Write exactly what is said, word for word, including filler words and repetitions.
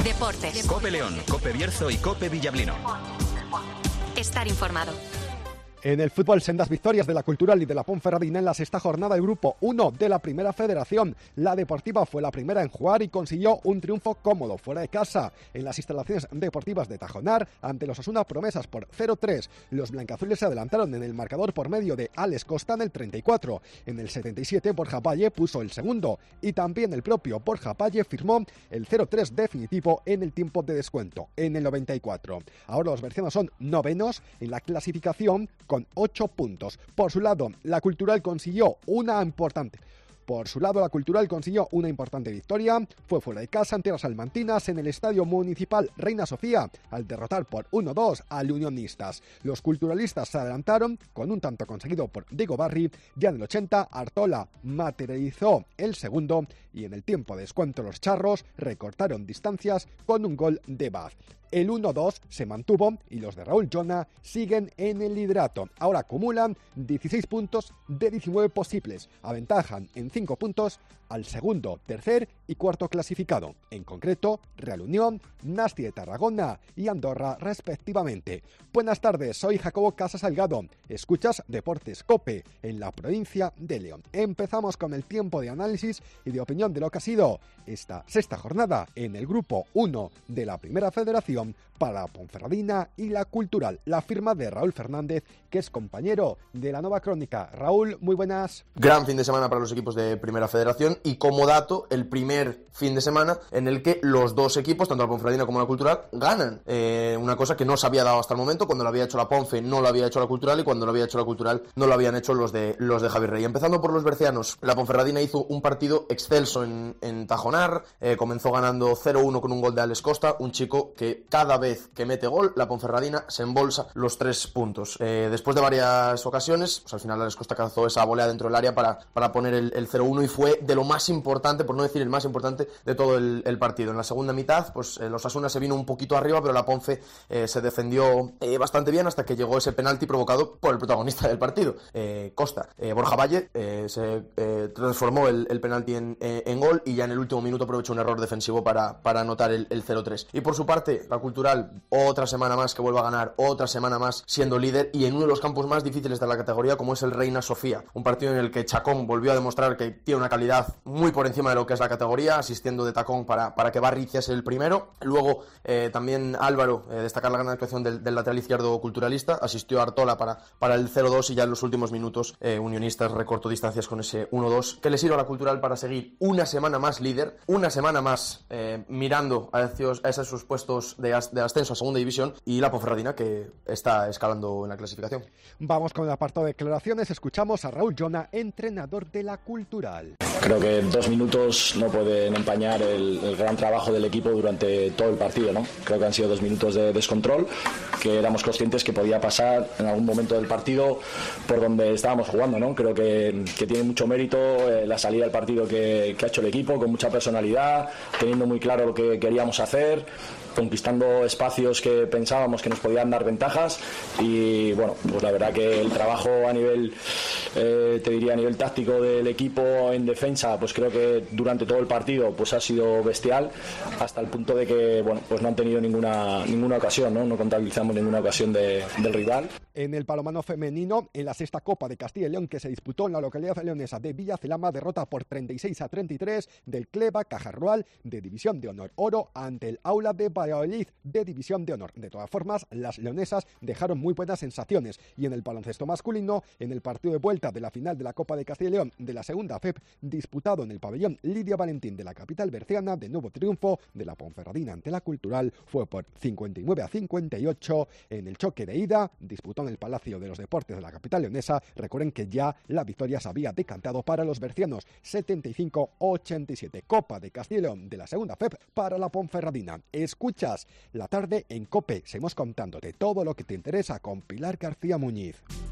Deportes. COPE León, COPE Bierzo y COPE Villablino. Estar informado. En el fútbol, sendas victorias de la Cultural y de la Ponferradina en la sexta jornada del Grupo uno de la Primera Federación. La Deportiva fue la primera en jugar y consiguió un triunfo cómodo fuera de casa en las instalaciones deportivas de Tajonar ante los Osasuna Promesas por cero tres. Los blancazules se adelantaron en el marcador por medio de Alex Costa en el treinta y cuatro. En el setenta y siete, Borja Valle puso el segundo y también el propio Borja Valle firmó el cero tres definitivo en el tiempo de descuento, en el noventa y cuatro. Ahora los bercianos son novenos en la clasificación con ocho puntos. Por su lado, la Cultural consiguió una importante... Por su lado, la Cultural consiguió una importante victoria. Fue fuera de casa ante las salmantinas en el Estadio Municipal Reina Sofía, al derrotar por uno dos al Unionistas. Los culturalistas se adelantaron con un tanto conseguido por Diego Barri. Ya en el ochenta, Artola materializó el segundo y en el tiempo de descuento los charros recortaron distancias con un gol de Baz. El uno dos se mantuvo y los de Raúl Llona siguen en el liderato. Ahora acumulan dieciséis puntos de diecinueve posibles. Aventajan en cinco puntos al segundo, tercer y cuarto clasificado. En concreto, Real Unión, Nasti de Tarragona y Andorra respectivamente. Buenas tardes, soy Jacobo Casas Salgado. Escuchas Deportes COPE en la provincia de León. Empezamos con el tiempo de análisis y de opinión de lo que ha sido esta sexta jornada en el Grupo uno de la Primera Federación para la Ponferradina y la Cultural. La firma de Raúl Fernández, que es compañero de la Nueva Crónica. Raúl, muy buenas. Gran fin de semana para los equipos de Primera Federación y, como dato, el primer fin de semana en el que los dos equipos, tanto la Ponferradina como la Cultural, ganan. Eh, una cosa que no se había dado hasta el momento. Cuando lo había hecho la Ponfe no lo había hecho la Cultural y cuando lo había hecho la Cultural no lo habían hecho los de, los de Javier Rey. Empezando por los bercianos, la Ponferradina hizo un partido excelso en, en Tajonar. Eh, comenzó ganando cero uno con un gol de Alex Costa, un chico que cada vez que mete gol, la Ponferradina se embolsa los tres puntos. Eh, después de varias ocasiones, pues al final Alex Costa cazó esa volea dentro del área para, para poner el, el cero uno y fue de lo más importante, por no decir el más importante, de todo el, el partido. En la segunda mitad, pues eh, los Osasuna se vino un poquito arriba, pero la Ponfe eh, se defendió eh, bastante bien hasta que llegó ese penalti provocado por el protagonista del partido, eh, Costa. Eh, Borja Valle eh, se eh, transformó el, el penalti en, eh, en gol y ya en el último minuto aprovechó un error defensivo para, para anotar el, el cero tres. Y por su parte, la Cultural, otra semana más que vuelve a ganar, otra semana más siendo líder y en uno de los campos más difíciles de la categoría, como es el Reina Sofía, un partido en el que Chacón volvió a demostrar que tiene una calidad muy por encima de lo que es la categoría, asistiendo de tacón para, para que Barri hiciese el primero. Luego eh, también Álvaro, eh, destacar la gran actuación del, del lateral izquierdo culturalista, asistió a Artola para, para el cero dos y ya en los últimos minutos eh, Unionistas recortó distancias con ese uno dos, que le sirve a la Cultural para seguir una semana más líder, una semana más eh, mirando a esos, a esos puestos de, as, de ascenso a segunda división, y la Ponferradina, que está escalando en la clasificación. Vamos con el apartado de declaraciones. Escuchamos a Raúl Llona, entrenador de la Cultural. Creo que dos minutos no pueden empañar el, el gran trabajo del equipo durante todo el partido, ¿no? Creo que han sido dos minutos de descontrol, que éramos conscientes que podía pasar en algún momento del partido por donde estábamos jugando, ¿no? Creo que, que tiene mucho mérito eh, la salida del partido que, que ha hecho el equipo, con mucha personalidad, teniendo muy claro lo que queríamos hacer, conquistando espacios que pensábamos que nos podían dar ventajas y bueno, pues la verdad que el trabajo a nivel, eh, te diría a nivel táctico del equipo en defensa, pues creo que durante todo el partido pues ha sido bestial, hasta el punto de que bueno, pues no han tenido ninguna ninguna ocasión, no, no contabilizamos ninguna ocasión de, del rival. En el balonmano femenino, en la sexta Copa de Castilla y León que se disputó en la localidad leonesa de Villacelama, derrota por treinta y seis a treinta y tres del Cleva Cajarrual de División de Honor Oro ante el Aula de Valladolid de División de Honor. De todas formas, las leonesas dejaron muy buenas sensaciones y en el baloncesto masculino, en el partido de vuelta de la final de la Copa de Castilla y León de la segunda F E P, disputado en el pabellón Lidia Valentín de la capital berciana, de nuevo triunfo de la Ponferradina ante la Cultural, fue por cincuenta y nueve a cincuenta y ocho. En el choque de ida, disputó en el Palacio de los Deportes de la capital leonesa. Recuerden que ya la victoria se había decantado para los bercianos, setenta y cinco a ochenta y siete. Copa de Castilla y León de la segunda F E P para la Ponferradina. Escuchas la tarde en COPE. Seguimos contándote todo lo que te interesa con Pilar García Muñiz.